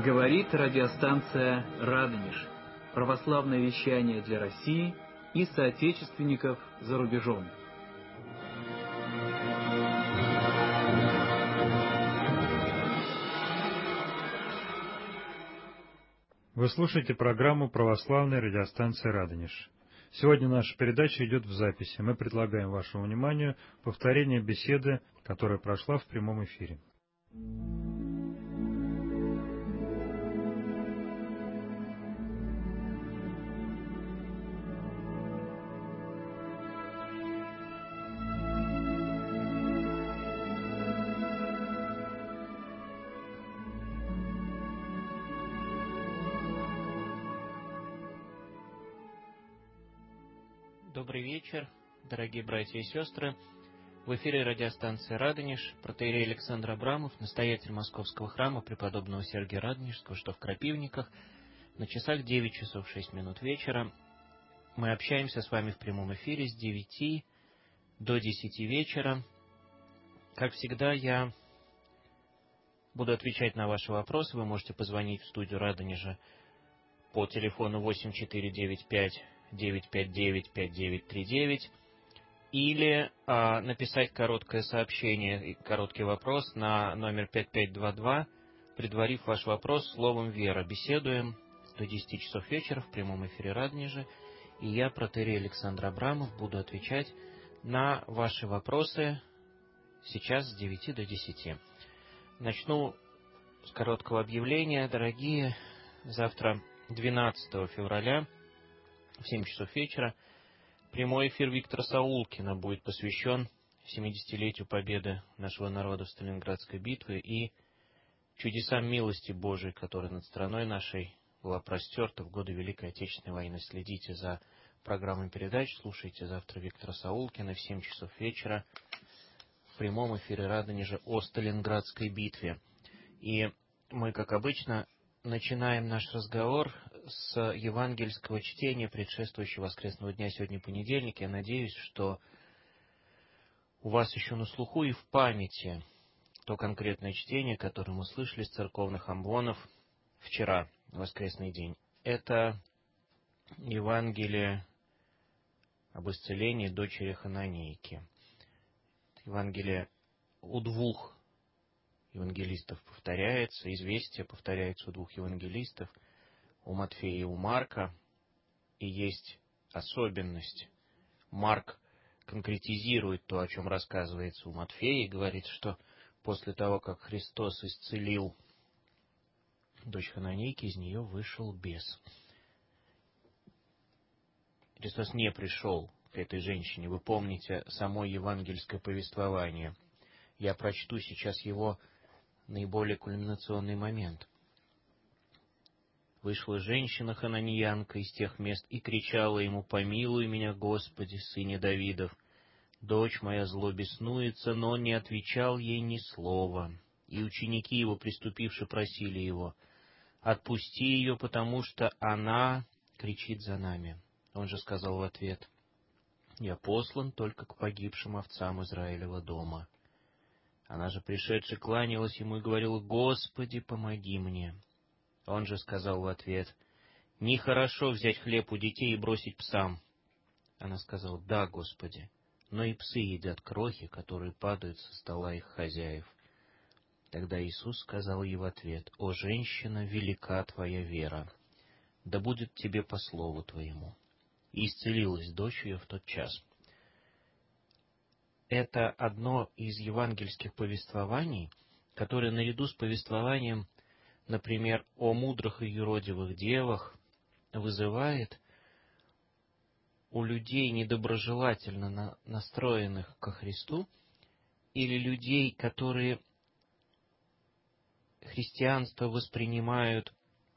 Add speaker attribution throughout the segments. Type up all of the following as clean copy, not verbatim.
Speaker 1: Говорит радиостанция «Радонеж». Православное вещание для России и соотечественников за рубежом.
Speaker 2: Вы слушаете программу православной радиостанции «Радонеж». Сегодня наша передача идет в записи. Мы предлагаем вашему вниманию повторение беседы, которая прошла в прямом эфире.
Speaker 3: Добрый вечер, дорогие братья и сестры. В эфире радиостанция «Радонеж», протоиерей Александр Абрамов, настоятель Московского храма преподобного Сергия Радонежского, что в Крапивниках. На часах 9 часов 6 минут вечера. Мы общаемся с вами в прямом эфире с 9 до 10 вечера. Как всегда, я буду отвечать на ваши вопросы. Вы можете позвонить в студию Радонежа по телефону 8495-959-5939 или написать короткое сообщение и короткий вопрос на номер 5522, предварив ваш вопрос словом «Вера». Беседуем до 10 часов вечера в прямом эфире Радонежа, и я, протоиерей Александр Абрамов, буду отвечать на ваши вопросы сейчас с 9 до 10. Начну с короткого объявления. Дорогие, завтра, 12 февраля, в 7 часов вечера, прямой эфир Виктора Саулкина будет посвящен 70-летию победы нашего народа в Сталинградской битве и чудесам милости Божией, которая над страной нашей была простерта в годы Великой Отечественной войны. Следите за программой передач, слушайте завтра Виктора Саулкина в 7 часов вечера в прямом эфире Радонежа о Сталинградской битве. И мы, как обычно, начинаем наш разговор с евангельского чтения, предшествующего воскресного дня. Сегодня понедельник. Я надеюсь, что у вас еще на слуху и в памяти то конкретное чтение, которое мы слышали с церковных амвонов вчера, воскресный день. Это Евангелие об исцелении дочери Хананейки. Евангелие у двух евангелистов повторяется, известие повторяется у двух евангелистов, у Матфея и у Марка, и есть особенность. Марк конкретизирует то, о чем рассказывается у Матфея, и говорит, что после того, как Христос исцелил дочь Хананейки, из нее вышел бес. Христос не пришел к этой женщине. Вы помните само евангельское повествование. Я прочту сейчас его наиболее кульминационный момент. «Вышла женщина-хананеянка из тех мест и кричала ему: „Помилуй меня, Господи, сыне Давидов! Дочь моя зло беснуется“, но он не отвечал ей ни слова. И ученики его, приступивши, просили его: „Отпусти ее, потому что она кричит за нами“. Он же сказал в ответ: „Я послан только к погибшим овцам Израилева дома“. Она же, пришедши, кланялась ему и говорила: „Господи, помоги мне“. Он же сказал в ответ: „Нехорошо взять хлеб у детей и бросить псам“. Она сказала: „Да, Господи, но и псы едят крохи, которые падают со стола их хозяев“. Тогда Иисус сказал ей в ответ: „О, женщина, велика твоя вера, да будет тебе по слову твоему“. И исцелилась дочь ее в тот час». Это одно из евангельских повествований, которое наряду с повествованием, например, о мудрых и юродивых девах, вызывает у людей, недоброжелательно настроенных ко Христу, или людей, которые христианство воспринимают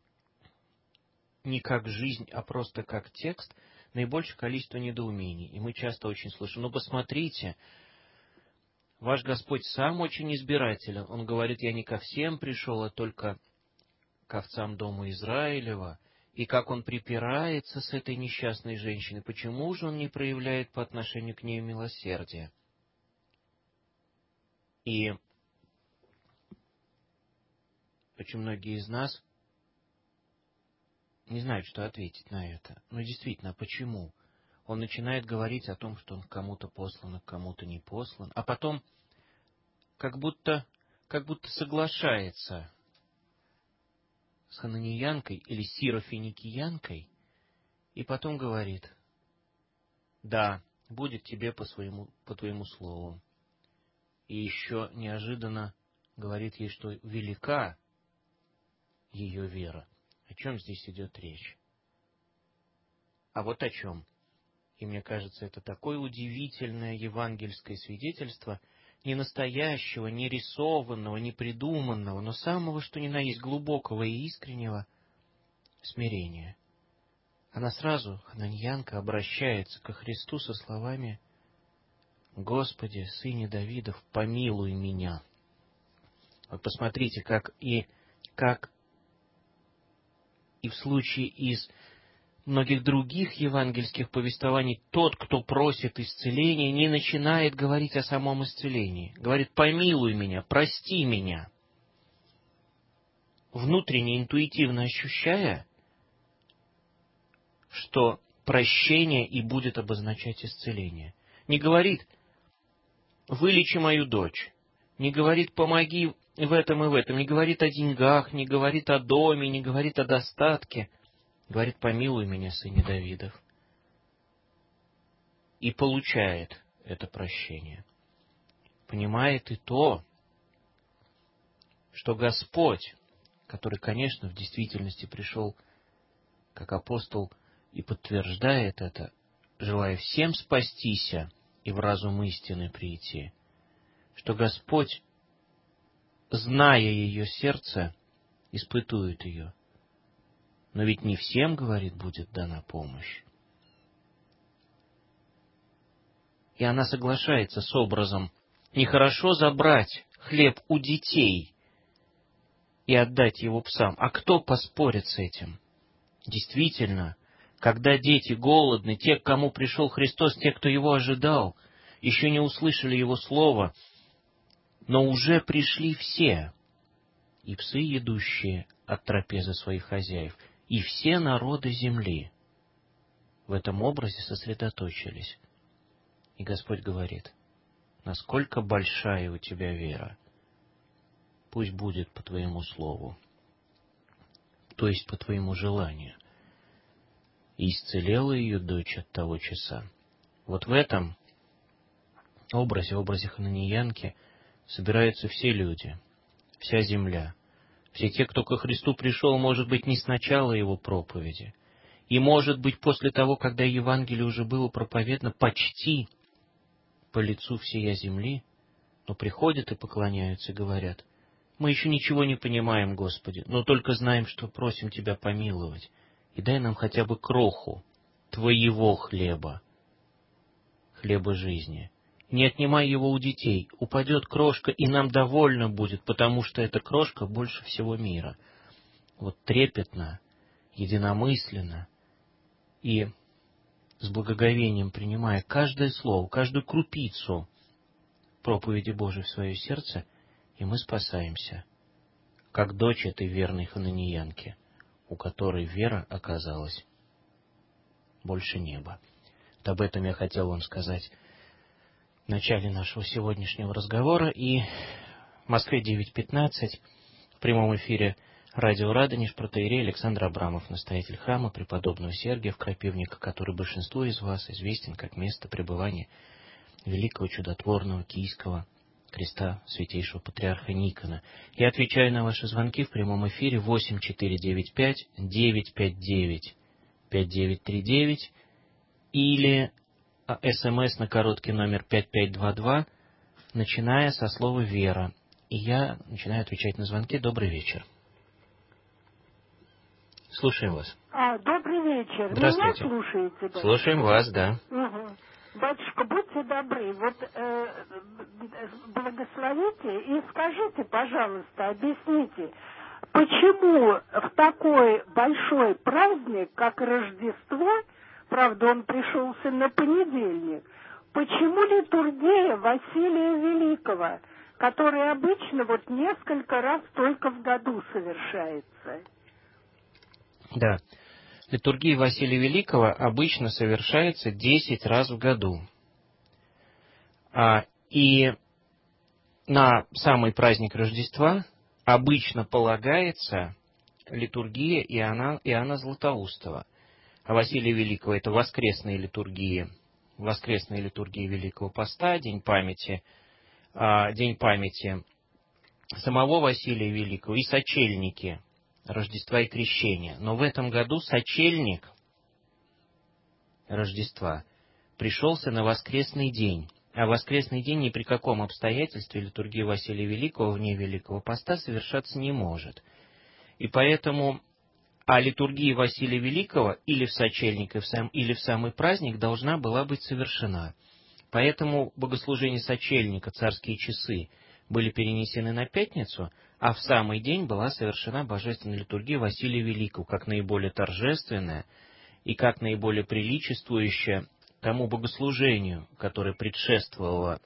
Speaker 3: не как жизнь, а просто как текст, наибольшее количество недоумений. И мы часто очень слышим: «Ну, посмотрите, ваш Господь сам очень избирателен. Он говорит: „Я не ко всем пришел, а только к овцам дома Израилева“. И как он припирается с этой несчастной женщиной, почему же он не проявляет по отношению к ней милосердия?». И очень многие из нас не знают, что ответить на это. Но действительно, а почему? Он начинает говорить о том, что он к кому-то послан, а к кому-то не послан, а потом как будто соглашается с хананиянкой или сирофиникиянкой, и потом говорит: да, будет тебе по твоему слову. И еще неожиданно говорит ей, что велика ее вера. О чем здесь идет речь? А вот о чем. И мне кажется, это такое удивительное евангельское свидетельство не настоящего, не рисованного, не придуманного, но самого, что ни на есть, глубокого и искреннего смирения. Она сразу, хананьянка, обращается ко Христу со словами: «Господи, Сыне Давидов, помилуй меня». Вот посмотрите, как и в случае из многих других евангельских повествований, тот, кто просит исцеления, не начинает говорить о самом исцелении. Говорит: «Помилуй меня, прости меня». Внутренне, интуитивно ощущая, что прощение и будет обозначать исцеление. Не говорит: «Вылечи мою дочь». Не говорит: «Помоги в этом и в этом». Не говорит о деньгах, не говорит о доме, не говорит о достатке. Говорит: «Помилуй меня, Сыне Давидов». И получает это прощение. Понимает и то, что Господь, который, конечно, в действительности пришел как апостол и подтверждает это, желая всем спастися и в разум истины прийти, что Господь, зная ее сердце, испытует ее. Но ведь не всем, говорит, будет дана помощь. И она соглашается с образом: нехорошо забрать хлеб у детей и отдать его псам. А кто поспорит с этим? Действительно, когда дети голодны, те, к кому пришел Христос, те, кто его ожидал, еще не услышали его слова, но уже пришли все, и псы, едущие от трапезы своих хозяев, и все народы земли в этом образе сосредоточились. И Господь говорит: насколько большая у тебя вера, пусть будет по твоему слову, то есть по твоему желанию. И исцелела ее дочь от того часа. Вот в этом образе, хананиянки, собираются все люди, вся земля, все те, кто ко Христу пришел, может быть, не с начала его проповеди, и, может быть, после того, когда Евангелие уже было проповедано почти по лицу всея земли, но приходят и поклоняются, и говорят: мы еще ничего не понимаем, Господи, но только знаем, что просим Тебя помиловать, и дай нам хотя бы кроху Твоего хлеба, хлеба жизни. Не отнимай его у детей, упадет крошка, и нам довольно будет, потому что эта крошка больше всего мира. Вот трепетно, единомысленно и с благоговением принимая каждое слово, каждую крупицу проповеди Божией в свое сердце, и мы спасаемся, как дочь этой верной хананиянки, у которой вера оказалась больше неба. Вот об этом я хотел вам сказать в начале нашего сегодняшнего разговора. И в Москве 9:15 в прямом эфире радио Радонеж протоиерей Александр Абрамов, настоятель храма преподобного Сергия в Крапивнике, который большинству из вас известен как место пребывания великого чудотворного киевского креста святейшего патриарха Никона. Я отвечаю на ваши звонки в прямом эфире 8495-959-5939 или СМС на короткий номер 5522, начиная со слова «Вера». И я начинаю отвечать на звонки. Добрый вечер. Слушаем вас.
Speaker 4: Добрый вечер.
Speaker 3: Здравствуйте.
Speaker 4: Меня слушаете? Батюшка?
Speaker 3: Слушаем вас, да.
Speaker 4: Угу. Батюшка, будьте добры, вот благословите и скажите, пожалуйста, объясните, почему в такой большой праздник, как Рождество, правда, он пришелся на понедельник, почему литургия Василия Великого, которая обычно вот несколько раз только в году совершается?
Speaker 3: Да. Литургия Василия Великого обычно совершается 10 раз в году. И на самый праздник Рождества обычно полагается литургия Иоанна Златоустова. А Василия Великого — это воскресные литургии Великого Поста, День памяти самого Василия Великого и сочельники Рождества и Крещения. Но в этом году сочельник Рождества пришелся на воскресный день. А воскресный день ни при каком обстоятельстве литургии Василия Великого вне Великого Поста совершаться не может. И поэтому литургия Василия Великого или в сочельник, или в самый праздник должна была быть совершена. Поэтому богослужение сочельника, царские часы, были перенесены на пятницу, а в самый день была совершена божественная литургия Василия Великого, как наиболее торжественная и как наиболее приличествующая тому богослужению, которое предшествовало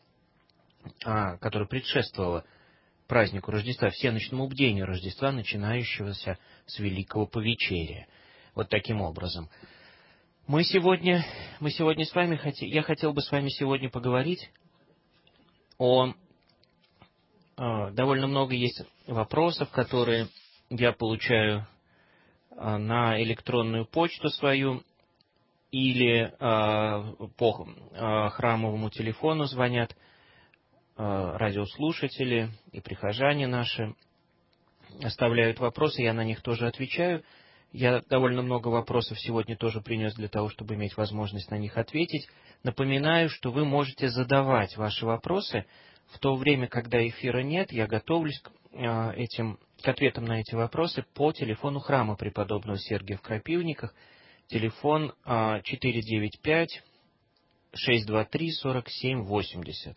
Speaker 3: празднику Рождества, всеночному бдению Рождества, начинающегося с Великого Повечерия. Вот таким образом. Я хотел бы с вами сегодня поговорить довольно много есть вопросов, которые я получаю на электронную почту свою, или по храмовому телефону звонят радиослушатели и прихожане наши, оставляют вопросы, я на них тоже отвечаю. Я довольно много вопросов сегодня тоже принес для того, чтобы иметь возможность на них ответить. Напоминаю, что вы можете задавать ваши вопросы в то время, когда эфира нет. Я готовлюсь к ответам на эти вопросы по телефону храма преподобного Сергия в Крапивниках. Телефон 495-623-4780.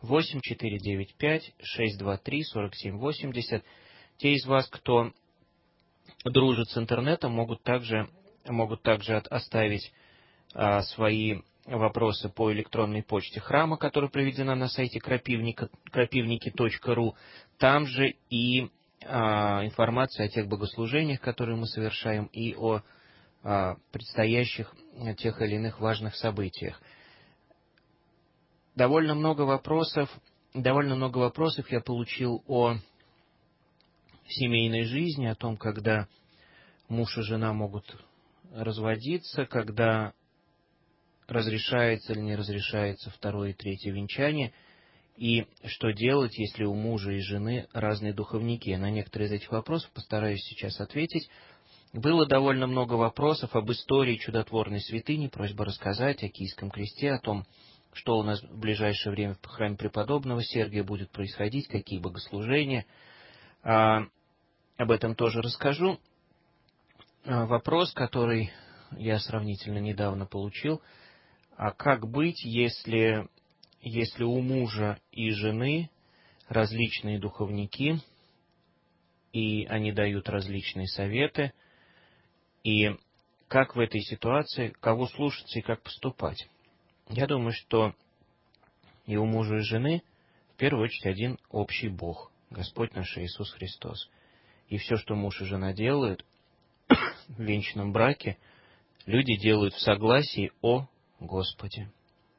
Speaker 3: 8-495-623-4780. Те из вас, кто дружит с интернетом, могут также оставить свои вопросы по электронной почте храма, которая приведена на сайте крапивники.ру. Там же и информация о тех богослужениях, которые мы совершаем, и о предстоящих тех или иных важных событиях. Довольно много вопросов я получил о семейной жизни, о том, когда муж и жена могут разводиться, когда разрешается или не разрешается второе и третье венчание, и что делать, если у мужа и жены разные духовники. На некоторые из этих вопросов постараюсь сейчас ответить. Было довольно много вопросов об истории чудотворной святыни, просьба рассказать о Киевском кресте, о том, что у нас в ближайшее время в храме преподобного Сергия будет происходить, какие богослужения. Об этом тоже расскажу. Вопрос, который я сравнительно недавно получил: а как быть, если у мужа и жены различные духовники, и они дают различные советы, и как в этой ситуации, кого слушаться и как поступать? Я думаю, что и у мужа и жены в первую очередь один общий Бог, Господь наш Иисус Христос. И все, что муж и жена делают в венчанном браке, люди делают в согласии о Господе.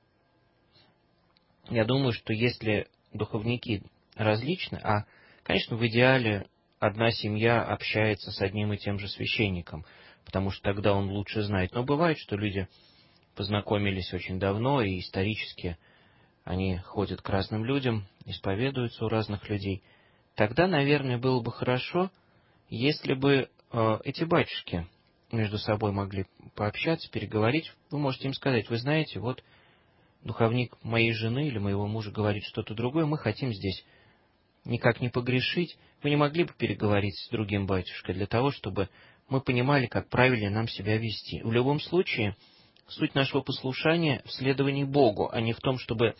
Speaker 3: Я думаю, что если духовники различны, конечно, в идеале одна семья общается с одним и тем же священником, потому что тогда он лучше знает. Но бывает, что люди познакомились очень давно, и исторически они ходят к разным людям, исповедуются у разных людей. Тогда, наверное, было бы хорошо, если бы эти батюшки между собой могли пообщаться, переговорить. Вы можете им сказать: вы знаете, вот духовник моей жены или моего мужа говорит что-то другое, мы хотим здесь никак не погрешить. Вы не могли бы переговорить с другим батюшкой для того, чтобы мы понимали, как правильно нам себя вести? В любом случае, суть нашего послушания в следовании Богу, а не в том, чтобы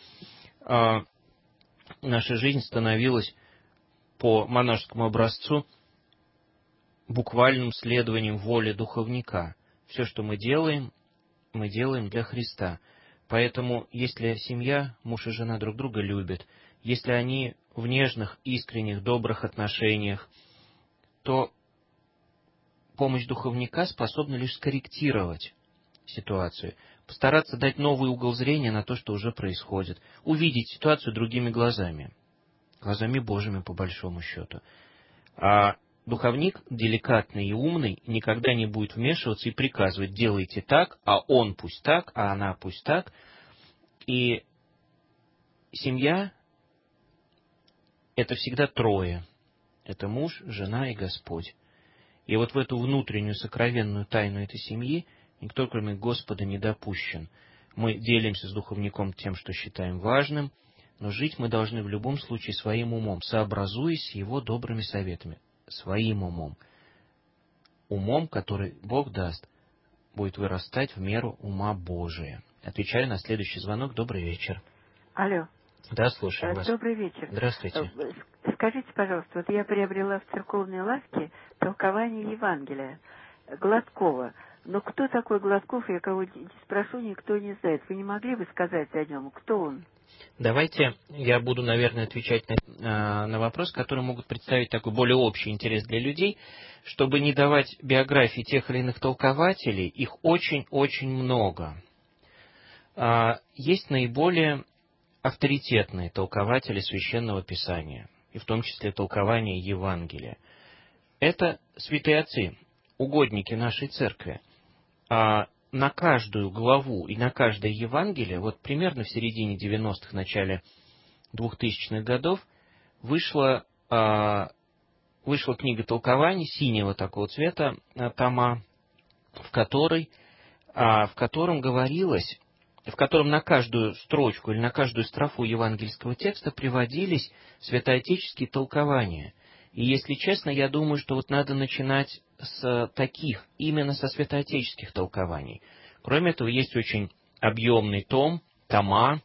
Speaker 3: наша жизнь становилась по монашескому образцу буквальным следованием воле духовника. Все, что мы делаем для Христа. Поэтому, если семья, муж и жена друг друга любят, если они в нежных, искренних, добрых отношениях, то помощь духовника способна лишь скорректировать ситуацию, постараться дать новый угол зрения на то, что уже происходит, увидеть ситуацию другими глазами Божьими, по большому счету. А духовник, деликатный и умный, никогда не будет вмешиваться и приказывать: делайте так, а он пусть так, а она пусть так. И семья — это всегда трое. Это муж, жена и Господь. И вот в эту внутреннюю сокровенную тайну этой семьи никто, кроме Господа, не допущен. Мы делимся с духовником тем, что считаем важным, но жить мы должны в любом случае своим умом, сообразуясь с его добрыми советами. Своим умом. Умом, который Бог даст, будет вырастать в меру ума Божия. Отвечаю на следующий звонок. Добрый вечер.
Speaker 5: Алло.
Speaker 3: Да, слушаем вас.
Speaker 5: Добрый вечер.
Speaker 3: Здравствуйте.
Speaker 5: Скажите, пожалуйста, вот я приобрела в церковной лавке толкование Евангелия Гладкова. Но кто такой Гладков, я кого спрошу, никто не знает. Вы не могли бы сказать о нем? Кто он?
Speaker 3: Давайте я буду, наверное, отвечать на вопросы, которые могут представить такой более общий интерес для людей, чтобы не давать биографии тех или иных толкователей. Их очень-очень много. Есть наиболее авторитетные толкователи Священного Писания, и в том числе толкования Евангелия. Это святые отцы, угодники нашей церкви. На каждую главу и на каждое Евангелие, вот примерно в середине 90-х, начале 2000-х годов, вышла книга толкований синего такого цвета, тома, в котором говорилось, в котором на каждую строчку или на каждую строфу евангельского текста приводились святоотеческие толкования. И, если честно, я думаю, что вот надо начинать с таких, именно со святоотеческих толкований. Кроме этого, есть очень объемный тома.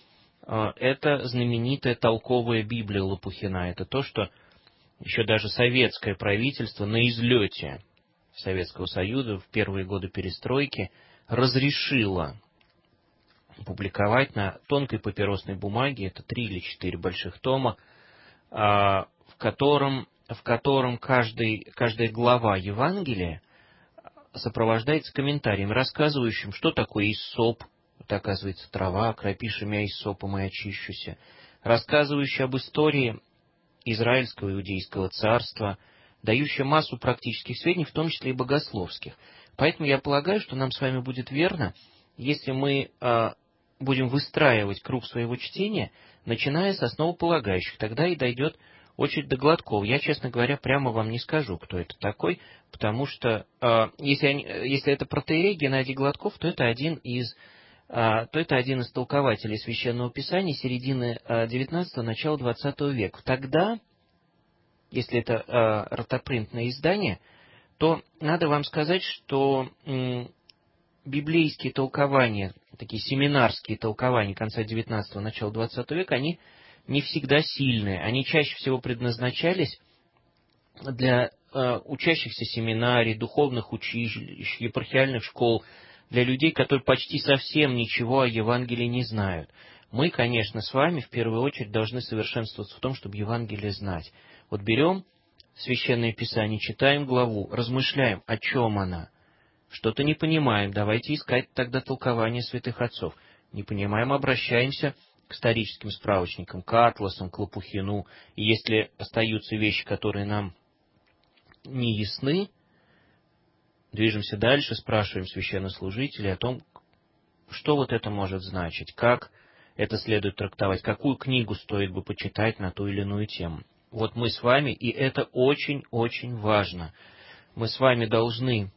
Speaker 3: Это знаменитая толковая Библия Лопухина. Это то, что еще даже советское правительство на излете Советского Союза в первые годы перестройки разрешило публиковать на тонкой папиросной бумаге, это 3 или 4 больших тома, в котором каждая глава Евангелия сопровождается комментарием, рассказывающим, что такое иссоп, это, оказывается, трава, окропишь меня иссопом и очищуся, рассказывающий об истории Израильского иудейского царства, дающий массу практических сведений, в том числе и богословских. Поэтому я полагаю, что нам с вами будет верно, если мы будем выстраивать круг своего чтения, начиная с основополагающих. Тогда и дойдет очередь до Гладкова. Я, честно говоря, прямо вам не скажу, кто это такой, потому что если это протоиерей Геннадий Гладков, то это один из толкователей Священного Писания середины XIX – начала XX века. Тогда, если это ротопринтное издание, то надо вам сказать, что библейские толкования, такие семинарские толкования конца XIX – начала XX века, они не всегда сильные. Они чаще всего предназначались для учащихся семинарий, духовных училищ, епархиальных школ, для людей, которые почти совсем ничего о Евангелии не знают. Мы, конечно, с вами в первую очередь должны совершенствоваться в том, чтобы Евангелие знать. Вот берем Священное Писание, читаем главу, размышляем, о чем она. Что-то не понимаем, давайте искать тогда толкование святых отцов. Не понимаем, обращаемся к историческим справочникам, к атласам, к Лопухину. И если остаются вещи, которые нам не ясны, движемся дальше, спрашиваем священнослужителей о том, что вот это может значить, как это следует трактовать, какую книгу стоит бы почитать на ту или иную тему. Вот мы с вами, и это очень-очень важно, мы с вами должны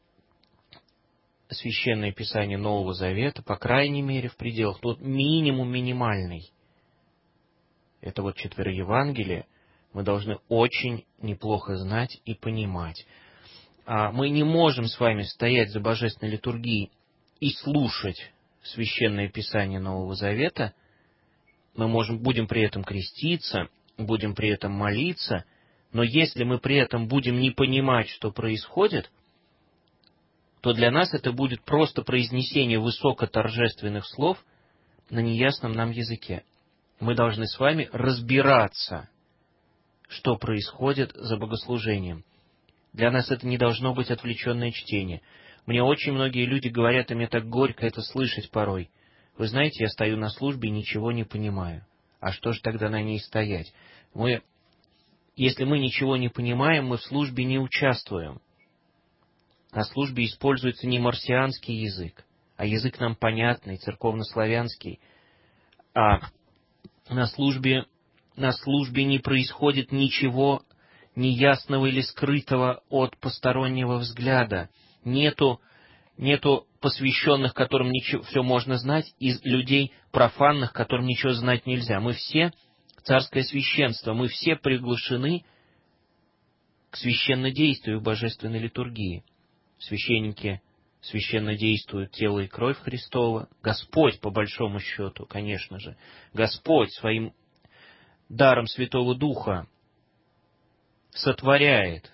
Speaker 3: Священное Писание Нового Завета, по крайней мере, в пределах, минимум минимальный, это вот 4 Евангелия, мы должны очень неплохо знать и понимать. Мы не можем с вами стоять за божественной литургией и слушать Священное Писание Нового Завета. Мы будем при этом креститься, будем при этом молиться, но если мы при этом будем не понимать, что происходит, то для нас это будет просто произнесение высокоторжественных слов на неясном нам языке. Мы должны с вами разбираться, что происходит за богослужением. Для нас это не должно быть отвлеченное чтение. Мне очень многие люди говорят, и мне так горько это слышать порой. Вы знаете, я стою на службе и ничего не понимаю. А что же тогда на ней стоять? Если мы ничего не понимаем, мы в службе не участвуем. На службе используется не марсианский язык, а язык нам понятный, церковнославянский. А на службе не происходит ничего неясного или скрытого от постороннего взгляда. Нету посвященных, которым все можно знать, и людей профанных, которым ничего знать нельзя. Мы все царское священство, мы все приглашены к священнодействию в божественной литургии. Священники священно действуют тело и кровь Христова. Господь, по большому счету, конечно же, Господь своим даром Святого Духа сотворяет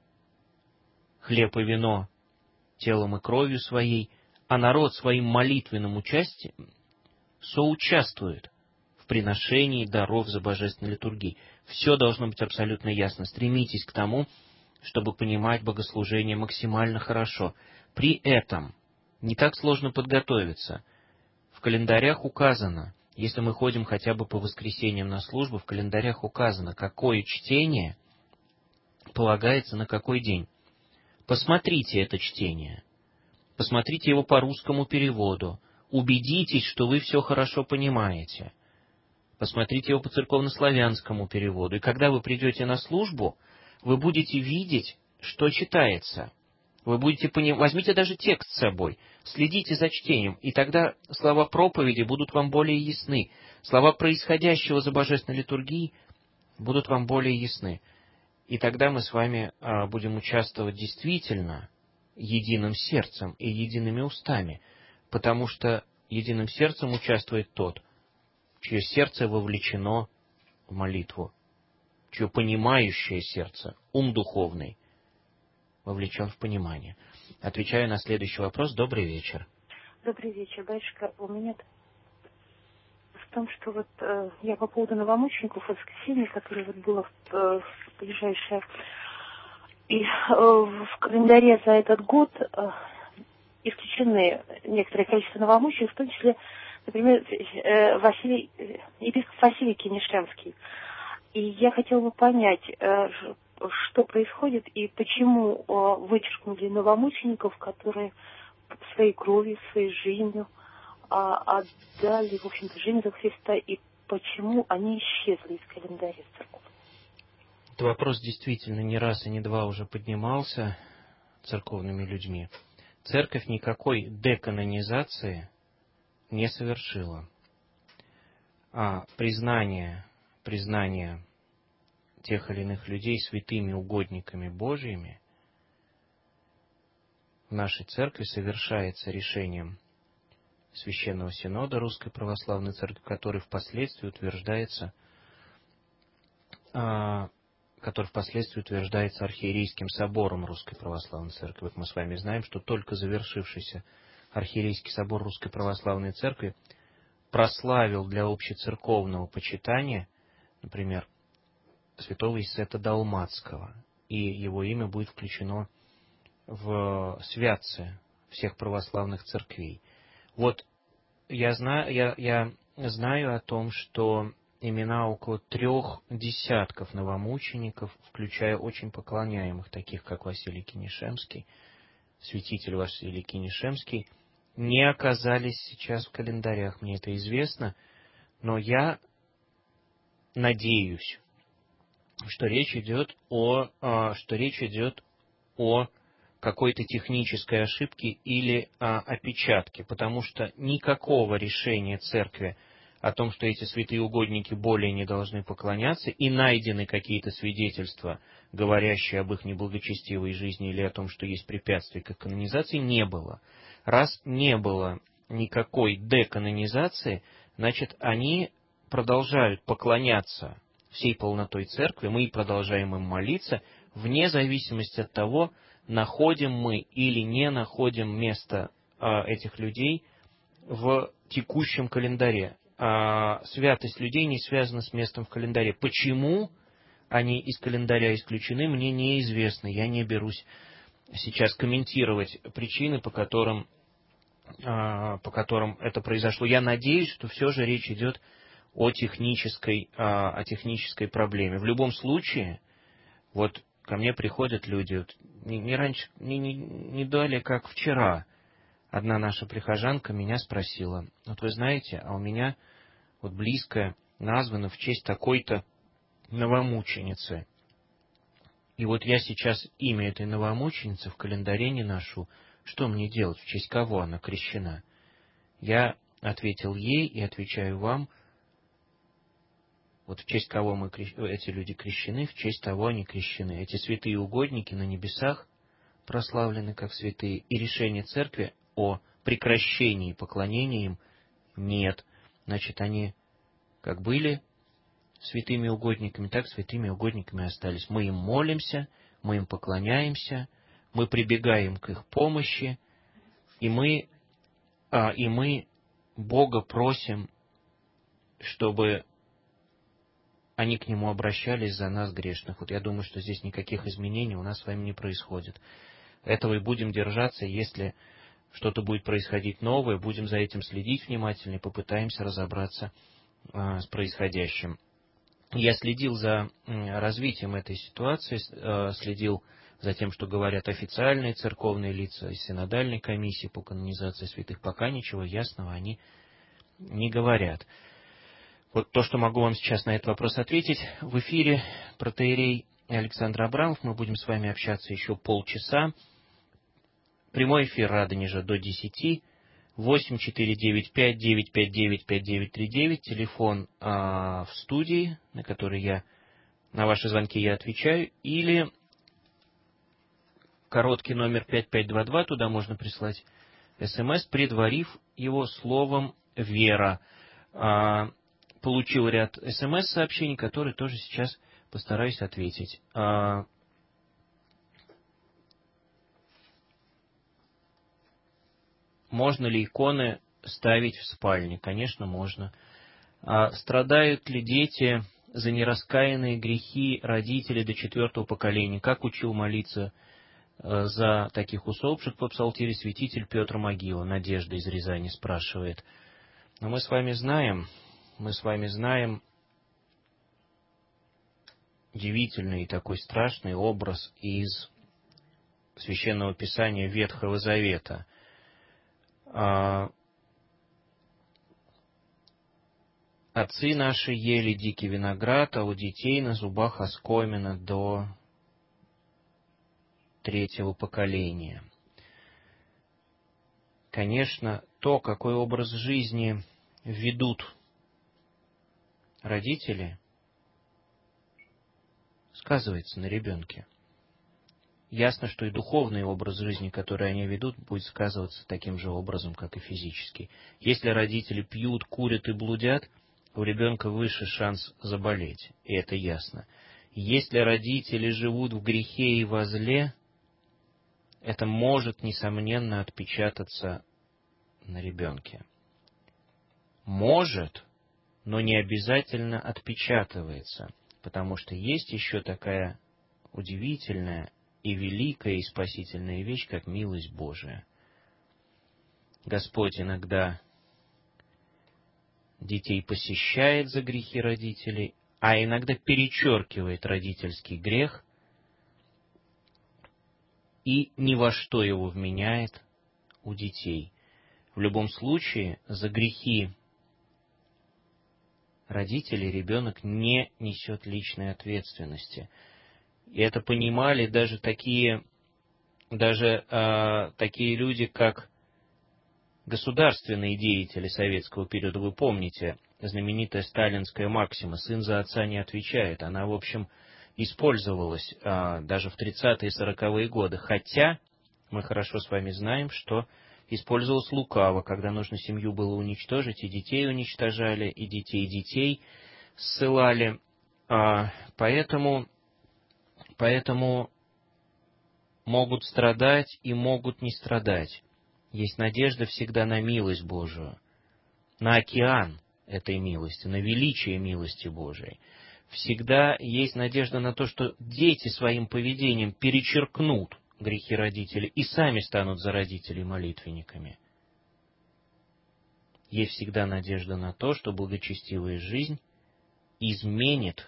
Speaker 3: хлеб и вино телом и кровью своей, а народ своим молитвенным участием соучаствует в приношении даров за божественной литургией. Все должно быть абсолютно ясно. Стремитесь к тому, чтобы понимать богослужение максимально хорошо. При этом не так сложно подготовиться. В календарях указано, если мы ходим хотя бы по воскресеньям на службу, в календарях указано, какое чтение полагается на какой день. Посмотрите это чтение. Посмотрите его по русскому переводу. Убедитесь, что вы все хорошо понимаете. Посмотрите его по церковнославянскому переводу. И когда вы придете на службу, вы будете видеть, что читается. Вы будете понимать, возьмите даже текст с собой, следите за чтением, и тогда слова проповеди будут вам более ясны. Слова происходящего за божественной литургией будут вам более ясны. И тогда мы с вами будем участвовать действительно единым сердцем и едиными устами, потому что единым сердцем участвует тот, чье сердце вовлечено в молитву, чье понимающее сердце, ум духовный, вовлечен в понимание. Отвечаю на следующий вопрос. Добрый вечер.
Speaker 6: Добрый вечер, батюшка. У меня в том, что вот я по поводу новомучеников воскресенья, которое вот было в ближайшее, и в календаре за этот год исключены некоторое количество новомучеников, в том числе, например, епископ Василий Кинешемский. И я хотела бы понять, что происходит и почему вычеркнули новомучеников, которые своей кровью, своей жизнью отдали, в общем-то, жизнь за Христа, и почему они исчезли из календаря церкви.
Speaker 3: Этот вопрос действительно не раз и не два уже поднимался церковными людьми. Церковь никакой деканонизации не совершила. А признание тех или иных людей святыми угодниками Божьими в нашей церкви совершается решением Священного Синода Русской Православной Церкви, который впоследствии утверждается Архиерейским собором Русской Православной Церкви. Вот мы с вами знаем, что только завершившийся Архиерейский собор Русской Православной Церкви прославил для общецерковного почитания, например, святого Исета Далматского, и его имя будет включено в святцы всех православных церквей. Вот я знаю о том, что имена около 3 десятков новомучеников, включая очень поклоняемых, таких как Василий Кинешемский, святитель Василий Кинешемский, не оказались сейчас в календарях. Мне это известно, но я надеюсь, что речь идет о какой-то технической ошибке или опечатке, потому что никакого решения церкви о том, что эти святые угодники более не должны поклоняться, и найдены какие-то свидетельства, говорящие об их неблагочестивой жизни или о том, что есть препятствия к канонизации, не было. Раз не было никакой деканонизации, значит, они продолжают поклоняться всей полнотой церкви, мы продолжаем им молиться, вне зависимости от того, находим мы или не находим место этих людей в текущем календаре. Святость людей не связана с местом в календаре. Почему? они из календаря исключены, мне неизвестно. Я не берусь сейчас комментировать причины, по которым это произошло. Я надеюсь, что все же речь идет о технической проблеме. В любом случае, вот ко мне приходят люди, вот, не раньше, не далее, как вчера, одна наша прихожанка меня спросила: вот вы знаете, а у меня вот близкая названа в честь такой-то новомученицы. И вот я сейчас имя этой новомученицы в календаре не ношу. Что мне делать? В честь кого она крещена? Я ответил ей и отвечаю вам: вот в честь кого эти люди крещены, в честь того они крещены. Эти святые угодники на небесах прославлены как святые, и решение церкви о прекращении поклонения им нет. Значит, они как были святыми угодниками, так святыми угодниками остались. Мы им молимся, мы им поклоняемся, мы прибегаем к их помощи, и мы Бога просим, чтобы они к Нему обращались за нас, грешных. Вот я думаю, что здесь никаких изменений у нас с вами не происходит. Этого и будем держаться. Если что-то будет происходить новое, будем за этим следить внимательно и попытаемся разобраться с происходящим. Я следил за развитием этой ситуации, следил за тем, что говорят официальные церковные лица из синодальной комиссии по канонизации святых. Пока ничего ясного они не говорят. Вот то, что могу вам сейчас на этот вопрос ответить. В эфире протоиерей Александр Абрамов. Мы будем с вами общаться еще полчаса. Прямой эфир Радонежа до 10. 8495-959-5939. Телефон в студии, на который на ваши звонки я отвечаю. Или короткий номер 5522. Туда можно прислать СМС, предварив его словом «Вера». Получил ряд СМС-сообщений, которые тоже сейчас постараюсь ответить. Можно ли иконы ставить в спальне? Конечно, можно. Страдают ли дети за нераскаянные грехи родителей до 4-го поколения? Как учил молиться за таких усопших по псалтире святитель Петр Могила? Надежда из Рязани спрашивает. Но мы с вами знаем удивительный и такой страшный образ из Священного Писания Ветхого Завета. Отцы наши ели дикий виноград, а у детей на зубах оскомина до 3-го поколения. Конечно, то, какой образ жизни ведут родители, сказывается на ребенке. Ясно, что и духовный образ жизни, который они ведут, будет сказываться таким же образом, как и физический. Если родители пьют, курят и блудят, у ребенка выше шанс заболеть, и это ясно. Если родители живут в грехе и во зле, это может, несомненно, отпечататься на ребенке. Может, но не обязательно отпечатывается, потому что есть еще такая удивительная и великая и спасительная вещь, как милость Божия. Господь иногда детей посещает за грехи родителей, а иногда перечеркивает родительский грех и ни во что его вменяет у детей. В любом случае, за грехи родителей ребенок не несет личной ответственности. И это понимали даже такие люди, как государственные деятели советского периода. Вы помните, знаменитая сталинская максима «сын за отца не отвечает». Она, в общем, использовалась даже в 30-е и 40-е годы. Хотя мы хорошо с вами знаем, что использовалась лукаво, когда нужно семью было уничтожить, и детей уничтожали, и детей ссылали. Поэтому могут страдать и могут не страдать. Есть надежда всегда на милость Божию, на океан этой милости, на величие милости Божией. всегда есть надежда на то, что дети своим поведением перечеркнут грехи родителей и сами станут за родителей молитвенниками. Есть всегда надежда на то, что благочестивая жизнь изменит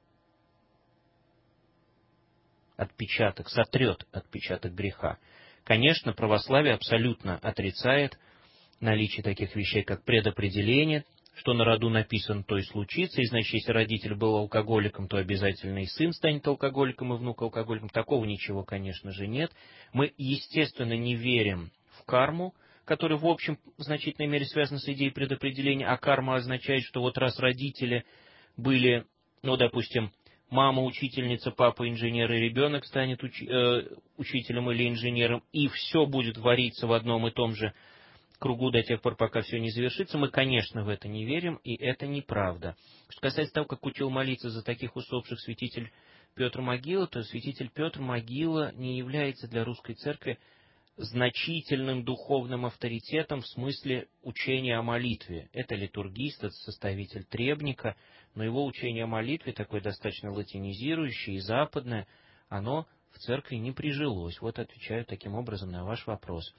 Speaker 3: отпечаток, сотрет отпечаток греха. Конечно, православие абсолютно отрицает наличие таких вещей, как предопределение, что на роду написано, то и случится, и значит, если родитель был алкоголиком, то обязательно и сын станет алкоголиком, и внук алкоголиком. Такого ничего, конечно же, нет. Мы, естественно, не верим в карму, которая, в общем, в значительной мере связана с идеей предопределения, а карма означает, что вот раз родители были, ну, допустим, мама учительница, папа инженер, и ребенок станет учителем или инженером, и все будет вариться в одном и том же кругу до тех пор, пока все не завершится. Мы, конечно, в это не верим, и это неправда. Что касается того, как учил молиться за таких усопших святитель Петр Могила, то святитель Петр Могила не является для русской церкви значительным духовным авторитетом в смысле учения о молитве. Это литургист, это составитель требника, но его учение о молитве, такое достаточно латинизирующее и западное, оно в церкви не прижилось. Вот отвечаю таким образом на ваш вопрос.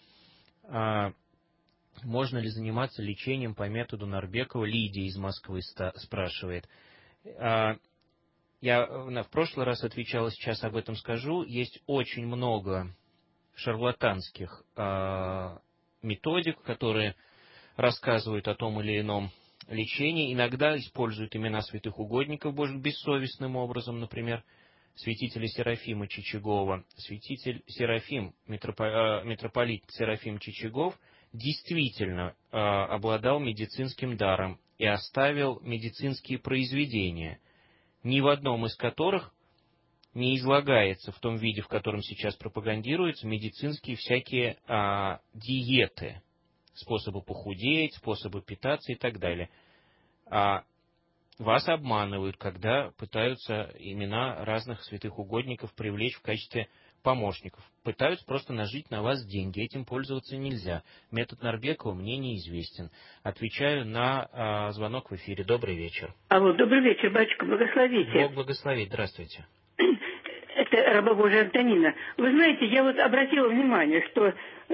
Speaker 3: Можно ли заниматься лечением по методу Нарбекова? Лидия из Москвы спрашивает. Я в прошлый раз отвечал, сейчас об этом скажу. Есть очень много шарлатанских методик, которые рассказывают о том или ином лечении. Иногда используют имена святых угодников Божьих бессовестным образом, например, святителя Серафима Чичагова. Святитель Серафим, митрополит Серафим Чичагов, действительно обладал медицинским даром и оставил медицинские произведения, ни в одном из которых не излагается в том виде, в котором сейчас пропагандируются, медицинские всякие диеты, способы похудеть, способы питаться и так далее. Вас обманывают, когда пытаются имена разных святых угодников привлечь в качестве помощников. Пытаются просто нажить на вас деньги. Этим пользоваться нельзя. Метод Нарбекова мне неизвестен. Отвечаю на звонок в эфире. Добрый вечер.
Speaker 7: Алло, добрый вечер, батюшка, благословите.
Speaker 3: Бог благословит. Здравствуйте.
Speaker 7: Это раба Божия Антонина. Вы знаете, я вот обратила внимание, что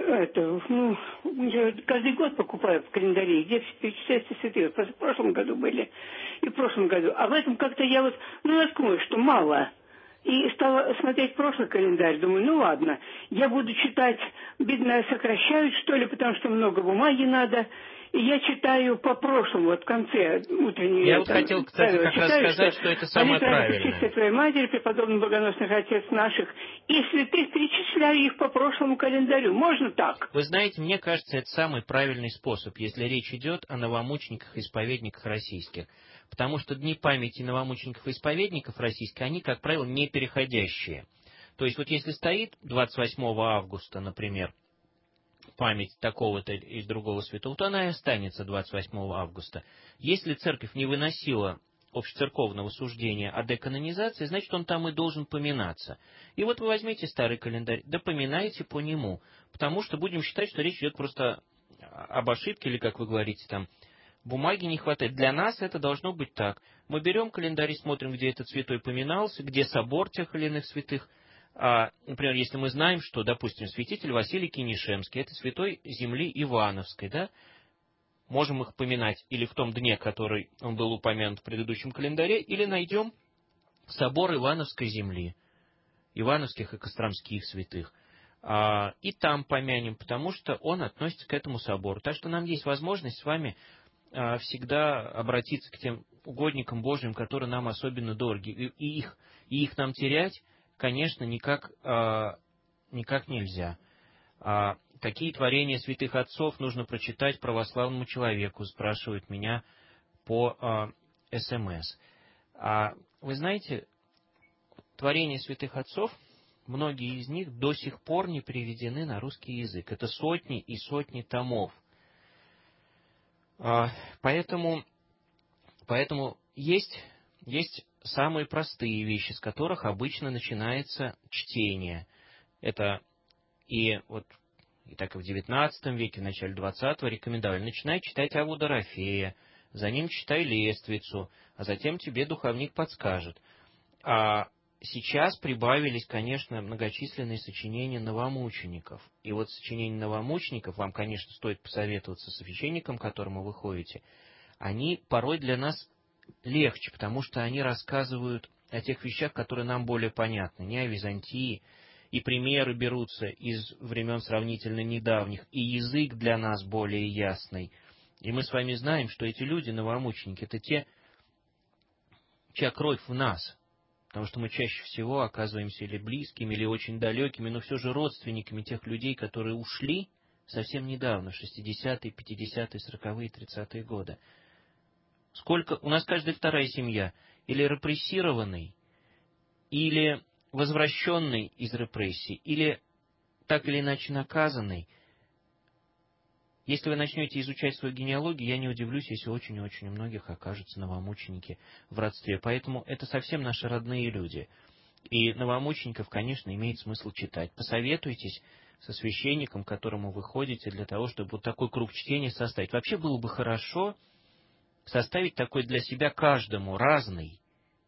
Speaker 7: я каждый год покупаю в календаре, где перечисляются святые. В прошлом году были и в прошлом году. А в этом как-то я вот наткнулась, что мало. И стала смотреть прошлый календарь. Думаю, ну ладно, я буду читать, бедно сокращают, что ли, потому что много бумаги надо. И я читаю по прошлому, вот в конце утренней...
Speaker 3: Я вот хотел, кстати, как раз сказать, что это самое правильное.
Speaker 7: Молитва Твоей Матери, преподобный богоносных отец наших, и святых перечисляю их по прошлому календарю. Можно так?
Speaker 3: Вы знаете, мне кажется, это самый правильный способ, если речь идет о новомучениках и исповедниках российских. Потому что дни памяти новомучеников и исповедников российских, они, как правило, не переходящие. То есть, вот если стоит 28 августа, например, память такого-то из другого святого, то она и останется 28 августа. Если церковь не выносила общецерковного суждения о деканонизации, значит, он там и должен поминаться. И вот вы возьмите старый календарь, да поминайте по нему, потому что будем считать, что речь идет просто об ошибке, или, как вы говорите, там, бумаги не хватает. Для нас это должно быть так. Мы берем календарь и смотрим, где этот святой поминался, где собор тех или иных святых. Например, если мы знаем, что, допустим, святитель Василий Кинешемский, это святой земли Ивановской, да, можем их поминать или в том дне, который он был упомянут в предыдущем календаре, или найдем собор Ивановской земли, ивановских и костромских святых, и там помянем, потому что он относится к этому собору. Так что нам есть возможность с вами всегда обратиться к тем угодникам Божьим, которые нам особенно дороги, и их нам терять, конечно, никак нельзя. Какие творения святых отцов нужно прочитать православному человеку, спрашивают меня по СМС. Вы знаете, творения святых отцов, многие из них до сих пор не переведены на русский язык. Это сотни и сотни томов. Поэтому есть самые простые вещи, с которых обычно начинается чтение. Это и так и в XIX веке, в начале XX рекомендовали. Начинай читать Аву Дорофея, за ним читай лествицу, а затем тебе духовник подскажет. А сейчас прибавились, конечно, многочисленные сочинения новомучеников. И вот сочинения новомучеников, вам, конечно, стоит посоветоваться с священником, к которому вы ходите, они порой для нас легче, потому что они рассказывают о тех вещах, которые нам более понятны, не о Византии, и примеры берутся из времен сравнительно недавних, и язык для нас более ясный. И мы с вами знаем, что эти люди, новомученики, это те, чья кровь в нас, потому что мы чаще всего оказываемся или близкими, или очень далекими, но все же родственниками тех людей, которые ушли совсем недавно, в 60-е, 50-е, 40-е, 30-е годы. Сколько у нас каждая вторая семья или репрессированный, или возвращенный из репрессий, или так или иначе наказанный. Если вы начнете изучать свою генеалогию, я не удивлюсь, если очень и очень у многих окажутся новомученики в родстве. Поэтому это совсем наши родные люди. И новомучеников, конечно, имеет смысл читать. Посоветуйтесь со священником, к которому вы ходите, для того, чтобы вот такой круг чтения составить. Вообще было бы хорошо составить такой для себя каждому разный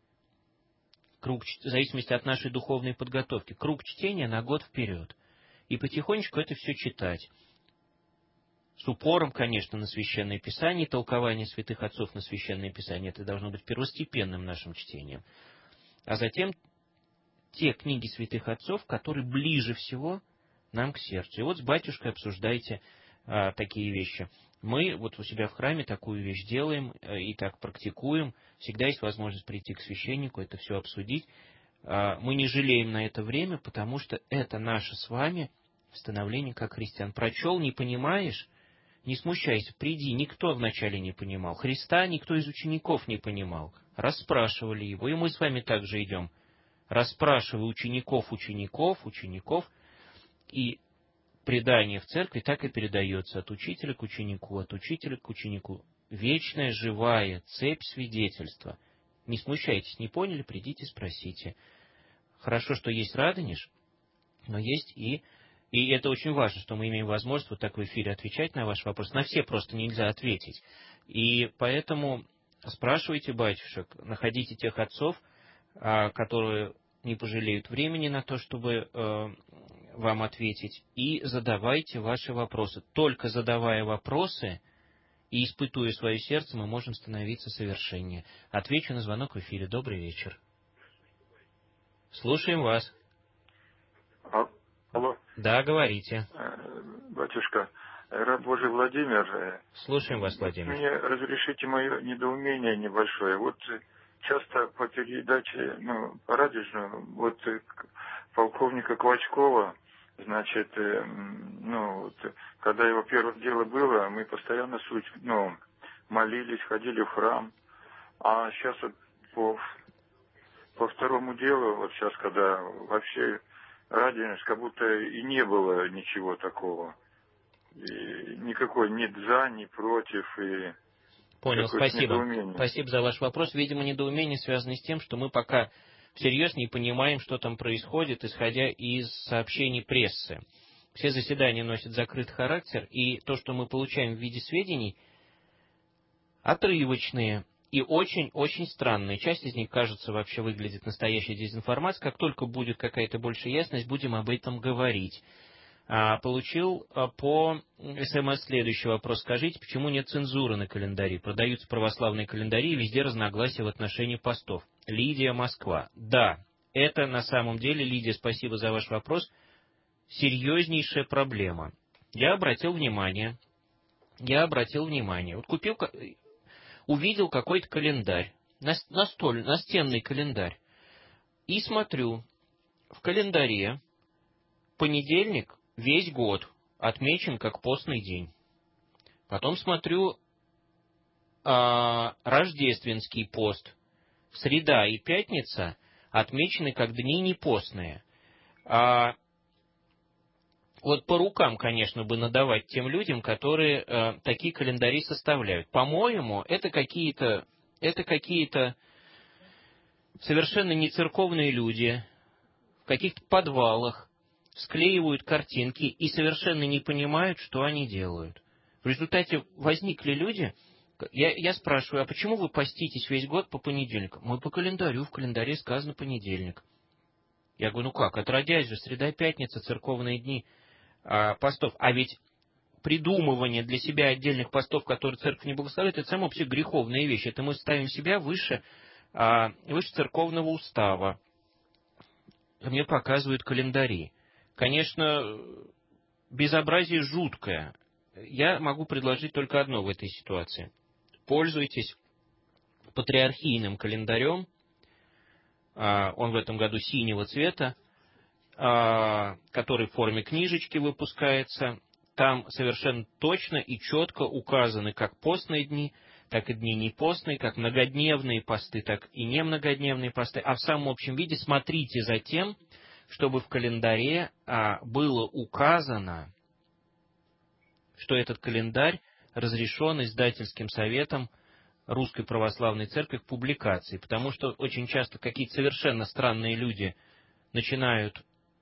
Speaker 3: круг, в зависимости от нашей духовной подготовки, круг чтения на год вперед. И потихонечку это все читать. С упором, конечно, на Священное Писание, толкование святых отцов на Священное Писание. Это должно быть первостепенным нашим чтением. А затем те книги святых отцов, которые ближе всего нам к сердцу. И вот с батюшкой обсуждайте такие вещи. Мы вот у себя в храме такую вещь делаем и так практикуем. Всегда есть возможность прийти к священнику, это все обсудить. Мы не жалеем на это время, потому что это наше с вами становление как христиан. Прочел, не понимаешь? Не смущайся, приди. Никто вначале не понимал. Христа никто из учеников не понимал. Расспрашивали его, и мы с вами также идем. Расспрашивая учеников, и предание в церкви так и передается от учителя к ученику, от учителя к ученику. Вечная, живая цепь свидетельства. Не смущайтесь, не поняли, придите, спросите. Хорошо, что есть Радонеж, но есть и это очень важно, что мы имеем возможность вот так в эфире отвечать на ваш вопрос. На все просто нельзя ответить. И поэтому спрашивайте батюшек, находите тех отцов, которые не пожалеют времени на то, чтобы вам ответить, и задавайте ваши вопросы. Только задавая вопросы и испытуя свое сердце, мы можем становиться совершеннее. Отвечу на звонок в эфире. Добрый вечер. Слушаем вас.
Speaker 8: Алло.
Speaker 3: Да, говорите.
Speaker 8: Батюшка, раб Божий Владимир.
Speaker 3: Слушаем вас, Владимир.
Speaker 8: Мне разрешите мое недоумение небольшое. Вот часто по передаче, по радио, вот полковника Квачкова, значит, когда его первое дело было, мы постоянно молились, ходили в храм. А сейчас вот по второму делу, вот сейчас, когда вообще Радонеж, как будто и не было ничего такого. И никакой ни за, ни против. И
Speaker 3: понял, спасибо. Спасибо за ваш вопрос. Видимо, недоумение связано с тем, что мы пока всерьез не понимаем, что там происходит, исходя из сообщений прессы. Все заседания носят закрытый характер, и то, что мы получаем в виде сведений, отрывочные и очень-очень странные. Часть из них, кажется, вообще выглядит настоящей дезинформацией. Как только будет какая-то большая ясность, будем об этом говорить. Получил по СМС следующий вопрос. Скажите, почему нет цензуры на календаре? Продаются православные календари, и везде разногласия в отношении постов. Лидия, Москва. Да, это на самом деле, Лидия, спасибо за ваш вопрос, серьезнейшая проблема. Я обратил внимание, вот увидел какой-то календарь, настенный календарь, и смотрю, в календаре понедельник весь год отмечен как постный день. Потом смотрю рождественский пост. Среда и пятница отмечены как дни непостные. Вот по рукам, конечно, бы надавать тем людям, которые такие календари составляют. По-моему, это какие-то совершенно не церковные люди в каких-то подвалах склеивают картинки и совершенно не понимают, что они делают. В результате возникли люди, Я спрашиваю, а почему вы поститесь весь год по понедельникам? Мы по календарю, в календаре сказано понедельник. Я говорю, ну как, отродясь же, среда, пятница, церковные дни постов. А ведь придумывание для себя отдельных постов, которые церковь не благословляет, это самая вообще греховная вещь. Это мы ставим себя выше церковного устава. Мне показывают календари. Конечно, безобразие жуткое. Я могу предложить только одно в этой ситуации. Пользуйтесь патриархийным календарем. Он в этом году синего цвета, который в форме книжечки выпускается. Там совершенно точно и четко указаны как постные дни, так и дни непостные, как многодневные посты, так и немногодневные посты. А в самом общем виде смотрите за тем, чтобы в календаре было указано, что этот календарь разрешен издательским советом Русской Православной Церкви к публикации. Потому что очень часто какие-то совершенно странные люди начинают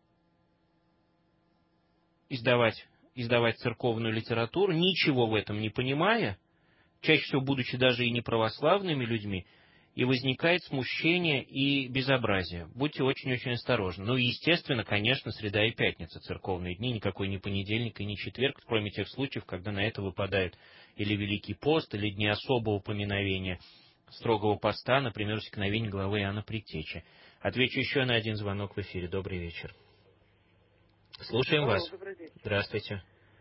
Speaker 3: издавать церковную литературу, ничего в этом не понимая, чаще всего будучи даже и неправославными людьми, и возникает смущение и безобразие. Будьте очень-очень осторожны. Ну и, естественно, конечно, среда и пятница, церковные дни, никакой не понедельник и не четверг, кроме тех случаев, когда на это выпадает или Великий пост, или дни особого поминовения строгого поста, например, усекновение главы Иоанна Предтечи. Отвечу еще на один звонок в эфире. Добрый вечер. Слушаем вас. Здравствуйте.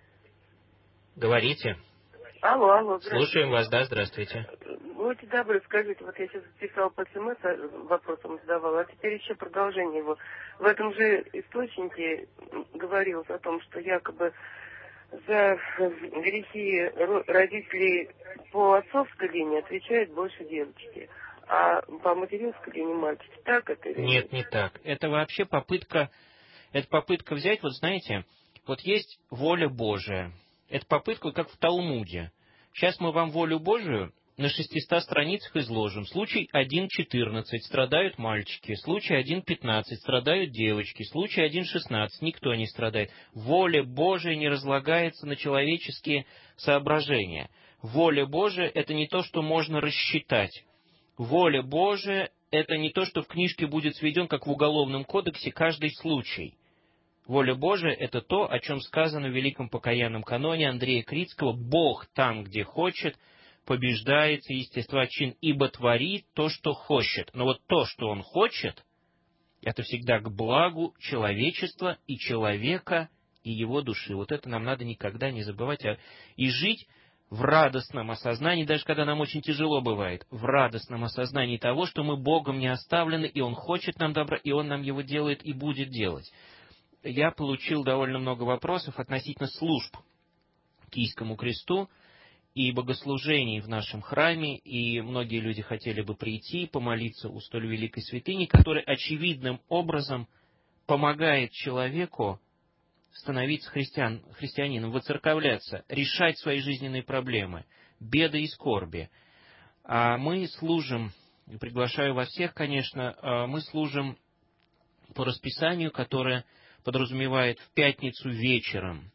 Speaker 3: Говорите.
Speaker 9: Алло,
Speaker 3: слушаем вас, да, здравствуйте.
Speaker 9: Будьте добры, скажите, вот я сейчас писал по СМС, вопросом задавала, а теперь еще продолжение его. В этом же источнике говорилось о том, что якобы за грехи родителей по отцовской линии отвечают больше девочки, а по материнской линии мальчики. Так это или
Speaker 3: нет? Нет, не так. Это вообще попытка взять, вот знаете, вот есть воля Божия. Это попытка, как в Талмуде. Сейчас мы вам волю Божию на 600 страницах изложим. Случай 1.14 страдают мальчики, случай 1.15 страдают девочки, случай 1.16 никто не страдает. Воля Божия не разлагается на человеческие соображения. Воля Божия – это не то, что можно рассчитать. Воля Божия – это не то, что в книжке будет сведен, как в Уголовном кодексе, каждый случай. Воля Божия – это то, о чем сказано в Великом покаянном каноне Андрея Критского: «Бог там, где хочет, побеждается естествочин, ибо творит то, что хочет». Но вот то, что Он хочет, это всегда к благу человечества и человека, и его души. Вот это нам надо никогда не забывать. И жить в радостном осознании, даже когда нам очень тяжело бывает, в радостном осознании того, что мы Богом не оставлены, и Он хочет нам добра, и Он нам его делает и будет делать. Я получил довольно много вопросов относительно служб Киевскому кресту и богослужений в нашем храме, и многие люди хотели бы прийти, помолиться у столь великой святыни, которая очевидным образом помогает человеку становиться христианином, воцерковляться, решать свои жизненные проблемы, беды и скорби. А мы служим, приглашаю вас всех, конечно, мы служим по расписанию, которое подразумевает в пятницу вечером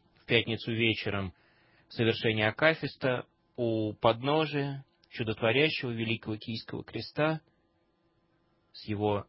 Speaker 3: совершение акафиста у подножия чудотворящего Великого Киевского креста с его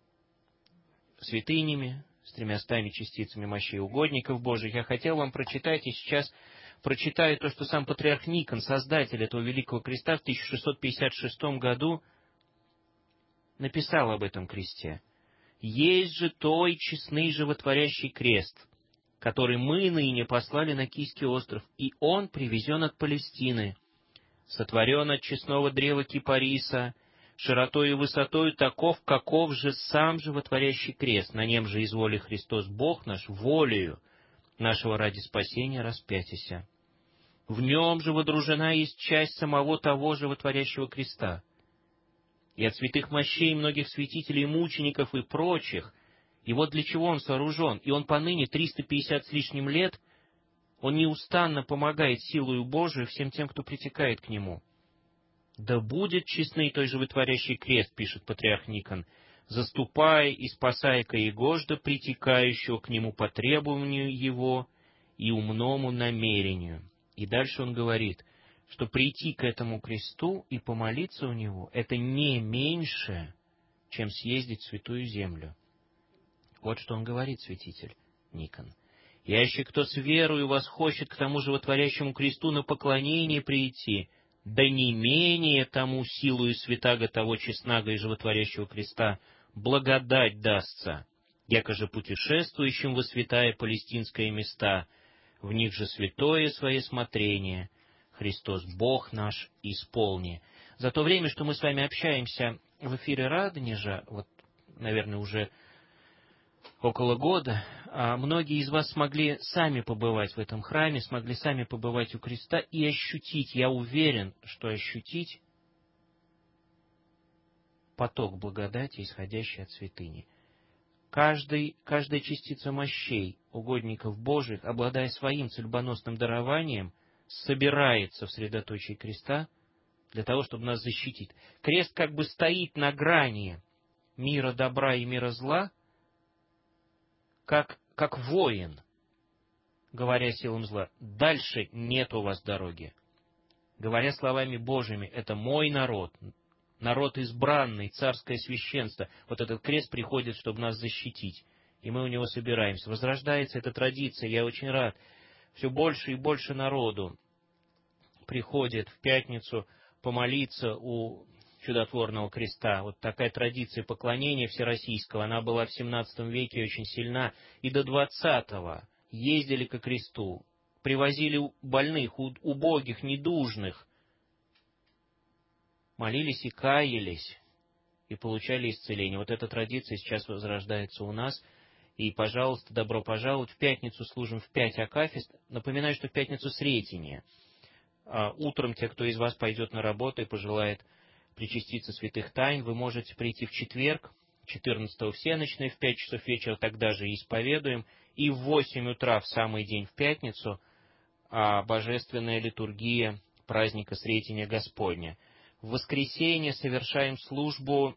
Speaker 3: святынями, с 300 частицами мощей угодников Божьих. Я хотел вам прочитать, и сейчас прочитаю то, что сам патриарх Никон, создатель этого Великого креста, в 1656 году написал об этом кресте. «Есть же той честный животворящий крест, который мы ныне послали на Киевский остров, и он привезен от Палестины, сотворен от честного древа кипариса, широтой и высотою таков, каков же сам животворящий крест, на нем же изволи Христос Бог наш волею нашего ради спасения распятися. В нем же водружена есть часть самого того животворящего креста. И от святых мощей многих святителей, мучеников и прочих. И вот для чего он сооружен. И он поныне 350 с лишним лет, он неустанно помогает силою Божию всем тем, кто притекает к нему. Да будет честный той животворящий крест, пишет патриарх Никон, заступая и спасая каегожда, притекающего к нему по требованию его и умному намерению». И дальше он говорит: что прийти к этому кресту и помолиться у него — это не меньше, чем съездить в Святую Землю. Вот что он говорит, святитель Никон. «Яще кто с верою восхочет к тому животворящему кресту на поклонение прийти, да не менее тому силою святаго того честного и животворящего креста благодать дастся, яко же путешествующим во святая палестинская места, в них же святое свое смотрение, Христос Бог наш исполни». За то время, что мы с вами общаемся в эфире Радонежа, вот, наверное, уже около года, многие из вас смогли сами побывать в этом храме, смогли сами побывать у креста и ощутить, я уверен, что ощутить поток благодати, исходящий от святыни. Каждая частица мощей угодников Божьих, обладая своим судьбоносным дарованием, собирается в средоточии креста для того, чтобы нас защитить. Крест как бы стоит на грани мира добра и мира зла, как воин, говоря силам зла: дальше нет у вас дороги. Говоря словами Божьими: это мой народ, народ избранный, царское священство. Вот этот крест приходит, чтобы нас защитить, и мы у него собираемся. Возрождается эта традиция, я очень рад. Все больше и больше народу приходит в пятницу помолиться у чудотворного креста. Вот такая традиция поклонения всероссийского, она была в 17 веке очень сильна, и до 20-го ездили ко кресту, привозили больных, убогих, недужных, молились и каялись, и получали исцеление. Вот эта традиция сейчас возрождается у нас, и, пожалуйста, добро пожаловать. В пятницу служим в 5 акафист. Напоминаю, что в пятницу Сретения. Утром те, кто из вас пойдет на работу и пожелает причаститься святых тайн, вы можете прийти в четверг, 14-го всеночной, в 5 часов вечера, тогда же и исповедуем, и в 8 утра, в самый день, в пятницу, божественная литургия праздника Сретения Господня. В воскресенье совершаем службу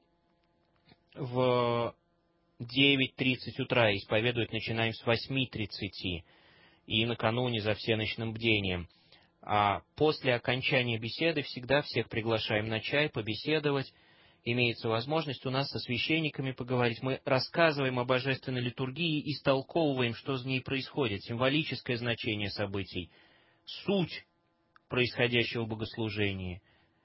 Speaker 3: в 9:30 утра, исповедовать начинаем с 8:30, и накануне за всеночным бдением. А после окончания беседы всегда всех приглашаем на чай, побеседовать. Имеется возможность у нас со священниками поговорить. Мы рассказываем о божественной литургии и истолковываем, что в ней происходит, символическое значение событий, суть происходящего богослужения,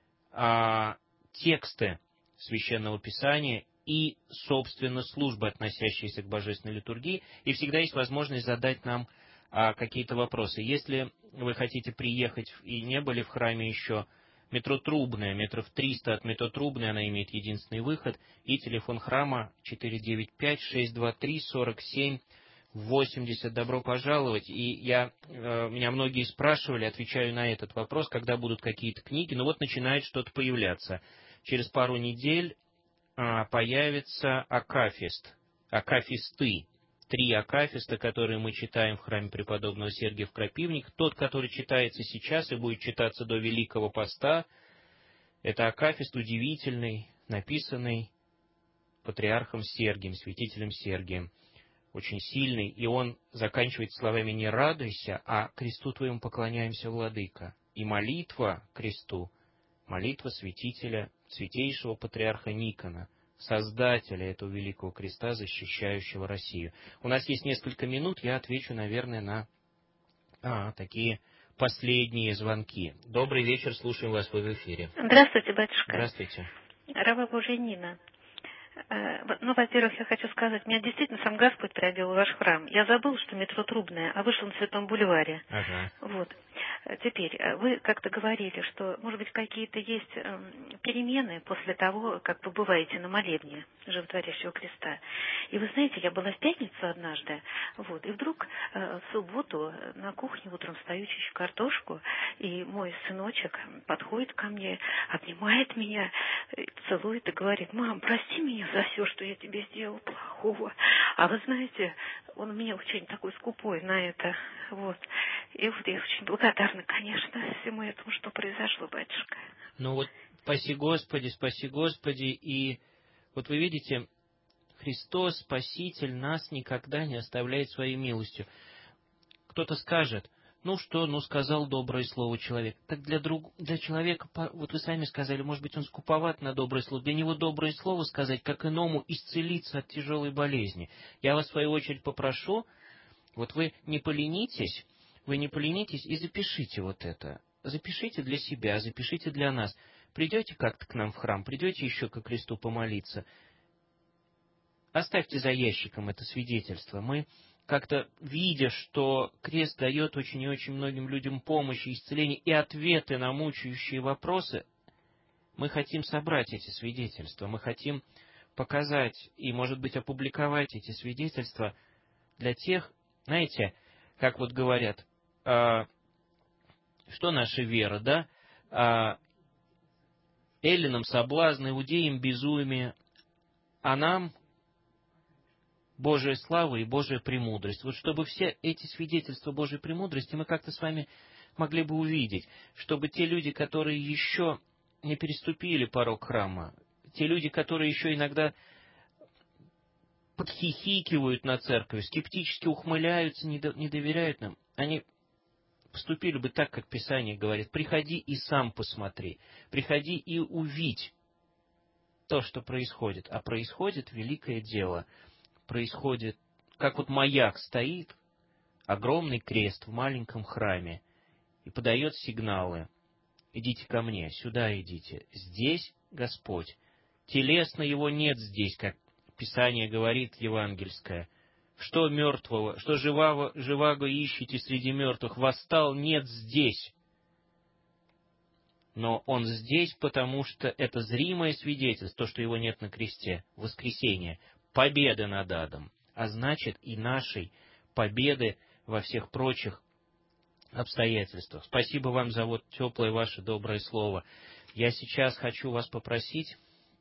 Speaker 3: тексты Священного Писания и, собственно, службы, относящиеся к божественной литургии. И всегда есть возможность задать нам какие-то вопросы. Если вы хотите приехать и не были в храме еще, метро Трубная, метров 300 от метро Трубная, она имеет единственный выход, и телефон храма 495-623-47-80. Добро пожаловать. И меня многие спрашивали, отвечаю на этот вопрос, когда будут какие-то книги. Ну вот начинает что-то появляться. Через пару недель появится акафисты. 3 акафиста, которые мы читаем в храме преподобного Сергия в Крапивниках. Тот, который читается сейчас и будет читаться до Великого Поста, это акафист удивительный, написанный патриархом Сергием, святителем Сергием. Очень сильный, и он заканчивается словами: «Не радуйся, а кресту твоему поклоняемся, владыка». И молитва кресту, молитва святителя, святейшего патриарха Никона, создателя этого великого креста, защищающего Россию. У нас есть несколько минут, я отвечу, наверное, на такие последние звонки. Добрый вечер, слушаем вас, вы в эфире.
Speaker 10: Здравствуйте, батюшка.
Speaker 3: Здравствуйте.
Speaker 10: Раба Божия Нина. Во-первых, я хочу сказать, меня действительно сам Господь привел в ваш храм. Я забыл, что метро Трубная, а вышел на Святом бульваре.
Speaker 3: Ага.
Speaker 10: Вот. Теперь, вы как-то говорили, что, может быть, какие-то есть перемены после того, как вы бываете на молебне Животворящего креста. И вы знаете, я была в пятницу однажды, вот, и вдруг в субботу на кухне утром стою, чищу картошку, и мой сыночек подходит ко мне, обнимает меня, целует и говорит: «Мам, прости меня за все, что я тебе сделал плохого». А вы знаете, он у меня очень такой скупой на это, вот. И вот я очень благодарна, конечно, всему этому, что произошло, батюшка.
Speaker 3: Ну вот, спаси Господи, и вот вы видите, Христос, Спаситель, нас никогда не оставляет своей милостью. Кто-то скажет: Ну что, сказал доброе слово человек. Так для человека, вот вы сами сказали, может быть, он скуповат на доброе слово. Для него доброе слово сказать, как иному исцелиться от тяжелой болезни. Я вас, в свою очередь, попрошу, вот вы не поленитесь и запишите вот это. Запишите для себя, запишите для нас. Придете как-то к нам в храм, придете еще ко кресту помолиться. Оставьте за ящиком это свидетельство. Мы как-то, видя, что крест дает очень и очень многим людям помощь и исцеление и ответы на мучающие вопросы, мы хотим собрать эти свидетельства, мы хотим показать и, может быть, опубликовать эти свидетельства для тех, знаете, как вот говорят, что наша вера, да? Эллинам соблазн, иудеям безумие, а нам Божия слава и Божия премудрость. Вот чтобы все эти свидетельства Божьей премудрости мы как-то с вами могли бы увидеть, чтобы те люди, которые еще не переступили порог храма, те люди, которые еще иногда подхихикивают на церковь, скептически ухмыляются, не доверяют нам, они поступили бы так, как Писание говорит: приходи и сам посмотри, приходи и увидь то, что происходит. А происходит великое дело. Происходит, как вот маяк стоит, огромный крест в маленьком храме, и подает сигналы: идите ко мне, сюда идите, здесь Господь. Телесно его нет здесь, как Писание говорит евангельское. Что мертвого, что живаго ищете среди мертвых, восстал, нет здесь. Но он здесь, потому что это зримое свидетельство, то, что его нет на кресте, воскресение, победы над адом, а значит и нашей победы во всех прочих обстоятельствах. Спасибо вам за вот теплое ваше доброе слово. Я сейчас хочу вас попросить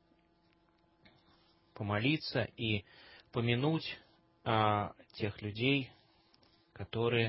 Speaker 3: помолиться и помянуть тех людей, которые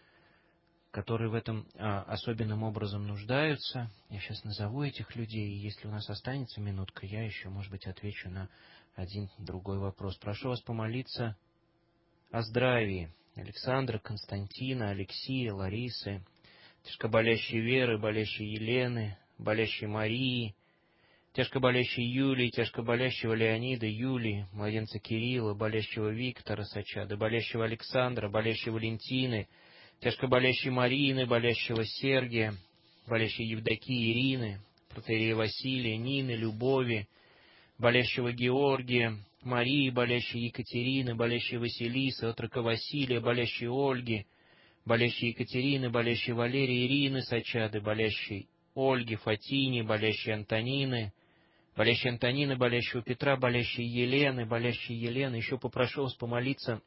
Speaker 3: в этом особенным образом нуждаются. Я сейчас назову этих людей, и если у нас останется минутка, я еще, может быть, отвечу на один другой вопрос. Прошу вас помолиться о здравии Александра, Константина, Алексея, Ларисы, тяжко болящей Веры, болящей Елены, болящей Марии, тяжко болящей Юлии, тяжко болящего Леонида, Юлии, младенца Кирилла, болящего Виктора Сачада, болящего Александра, болящей Валентины, тяжко болящей Марины, болящего Сергия, болящей Евдокии, Ирины, протоиерея Василия, Нины, Любови, болящего Георгия, Марии, болящей Екатерины, болящей Василисы, отрока Василия, болящей Ольги, болящей Екатерины, болящей Валерии, Ирины Сачады, болящей Ольги, Фатини, болящей Антонины, болящего Петра, болящей Елены, еще попрошу вас помолиться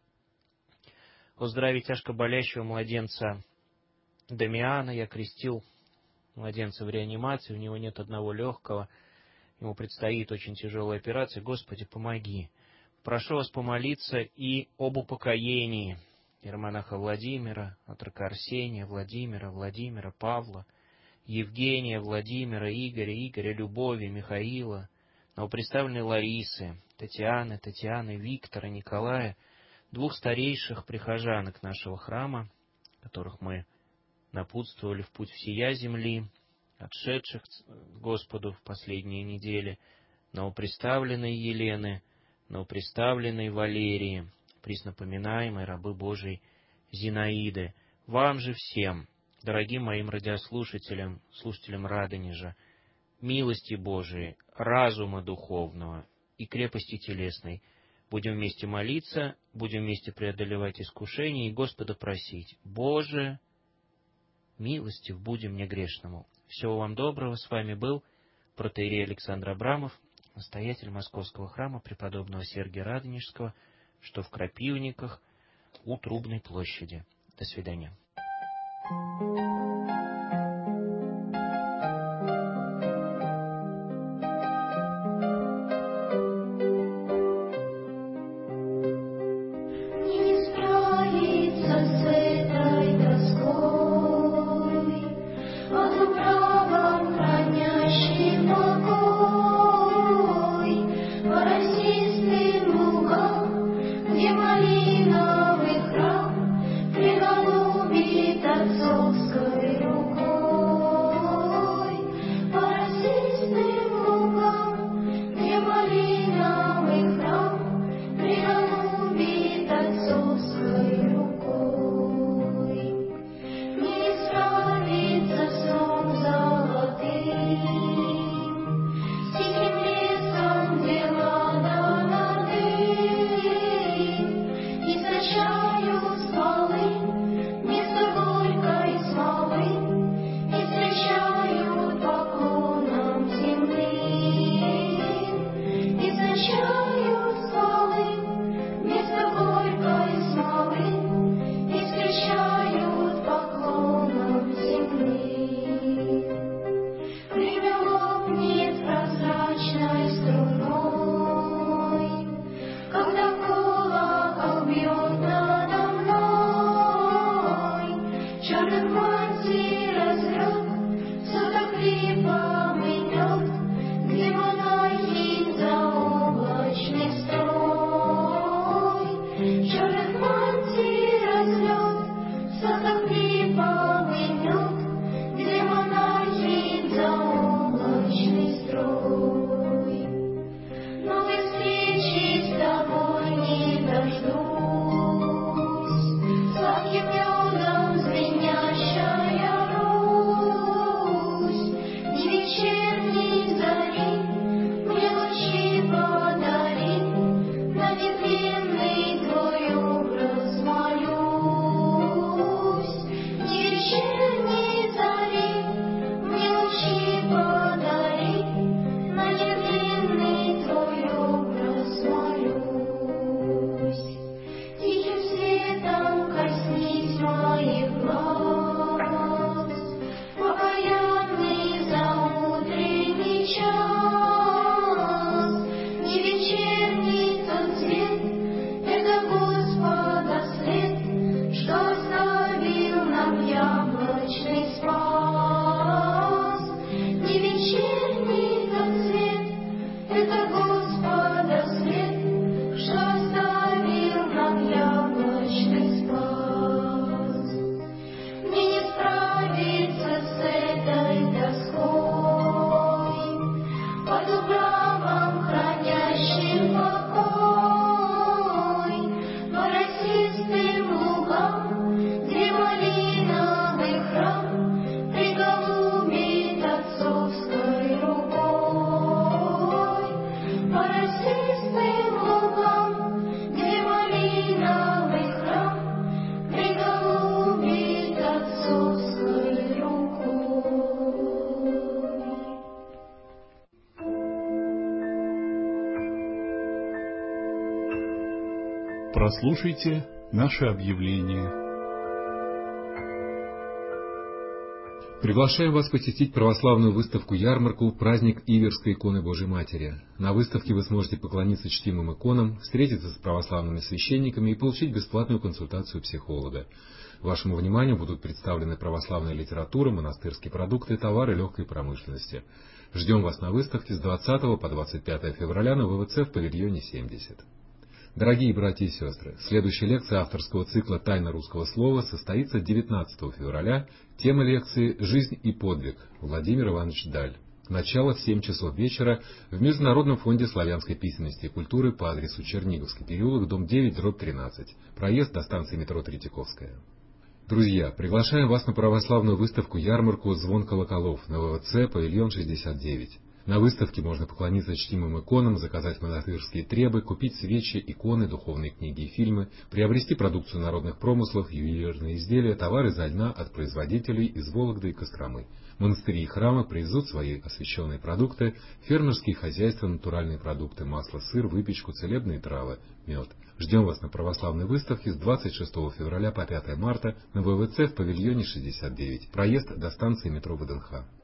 Speaker 3: о здравии тяжко болящего младенца Дамиана. Я крестил младенца в реанимации, у него нет одного легкого, ему предстоит очень тяжелая операция. Господи, помоги. Прошу вас помолиться и об упокоении иеромонаха Владимира, отрока Арсения, Владимира, Павла, Евгения, Владимира, Игоря, Любови, Михаила, новоприставленной Ларисы, Татьяны, Виктора, Николая, двух старейших прихожанок нашего храма, которых мы напутствовали в путь всея земли, отшедших к Господу в последние недели, новоприставленной Елены, новоприставленной Валерии, преснопоминаемой рабы Божией Зинаиды. Вам же всем, дорогим моим радиослушателям, слушателям Радонежа, милости Божией, разума духовного и крепости телесной. Будем вместе молиться, будем вместе преодолевать искушения и Господа просить: Боже, милостив буди мне грешному. Всего вам доброго. С вами был протоиерей Александр Абрамов, настоятель Московского храма преподобного Сергия Радонежского, что в Крапивниках у Трубной площади. До свидания.
Speaker 11: Где малиновый храм приголубит отцов. Прослушайте наше объявление.
Speaker 12: Приглашаем вас посетить православную выставку-ярмарку «Праздник Иверской иконы Божией Матери». На выставке вы сможете поклониться чтимым иконам, встретиться с православными священниками и получить бесплатную консультацию психолога. Вашему вниманию будут представлены православная литература, монастырские продукты, товары легкой промышленности. Ждем вас на выставке с 20 по 25 февраля на ВВЦ в павильоне 70. Дорогие братья и сестры, следующая лекция авторского цикла «Тайна русского слова» состоится 19 февраля. Тема лекции «Жизнь и подвиг» Владимир Иванович Даль. Начало в 7 часов вечера в Международном фонде славянской письменности и культуры по адресу Черниговский переулок, дом 9/13. Проезд до станции метро Третьяковская. Друзья, приглашаем вас на православную выставку-ярмарку «Звон колоколов» на ВВЦ, павильон 69. На выставке можно поклониться чтимым иконам, заказать монастырские требы, купить свечи, иконы, духовные книги и фильмы, приобрести продукцию народных промыслов, ювелирные изделия, товары изо льна от производителей из Вологды и Костромы. Монастыри и храмы привезут свои освященные продукты, фермерские хозяйства, натуральные продукты, масло, сыр, выпечку, целебные травы, мед. Ждем вас на православной выставке с 26 февраля по 5 марта на ВВЦ в павильоне 69. Проезд до станции метро ВДНХ.